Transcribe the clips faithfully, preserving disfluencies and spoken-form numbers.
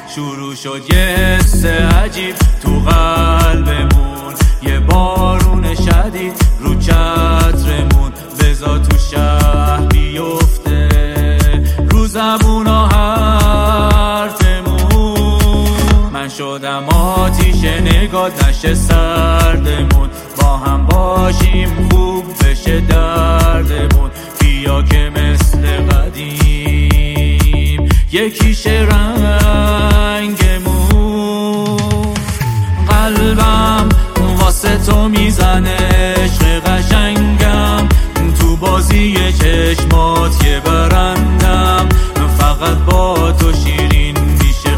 شروع شد یه حس عجیب تو قلبمون، یه بارون شدید رو چترمون، بذار تو شهر بیفته رو زبونا حرفمون. من شدم آتیش نگاه نشه سردمون، با هم باشیم خوب بشه دردمون. بیا که مثل قدیم یکیش رنگمون. قلبم واسه تو میزنه عشق قشنگم، تو بازی چشمات یه برندم، فقط با تو شیرین میشه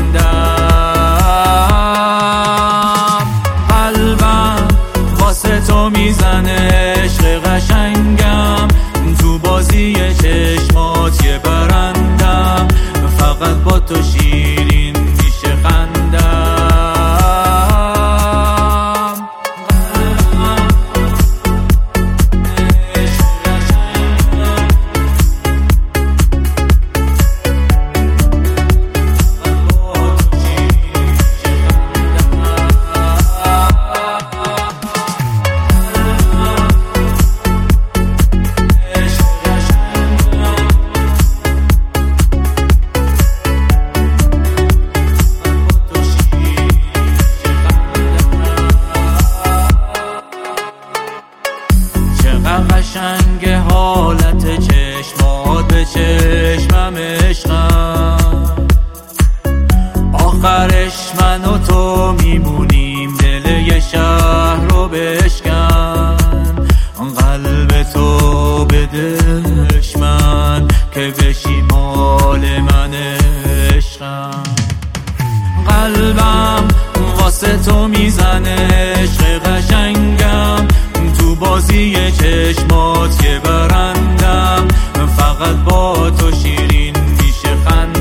خندم. قلبم واسه تو میزنه عشق قشنگم، تو بازی چشمات یه برندم، فقط با تو شیرین میشه خندم. قشنگ حالت چشمات به چشمم عشقم، آخرش من و تو میمونیم دل یه شهر رو بشکن. قلب تو بده من که بشی مال من عشقم. قلبم واسه تو میزنه عشق قشنگم، تو بازی چشمات یه برندم، فقط با تو شیرین میشه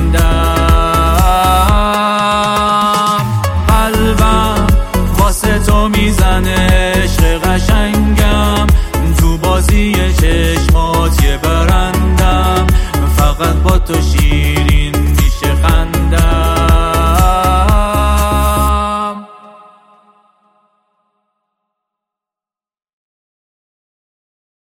خندم. قلبم واسه تو میزنه عشق قشنگم، تو بازی چشمات یه برندم، فقط با تو شیرین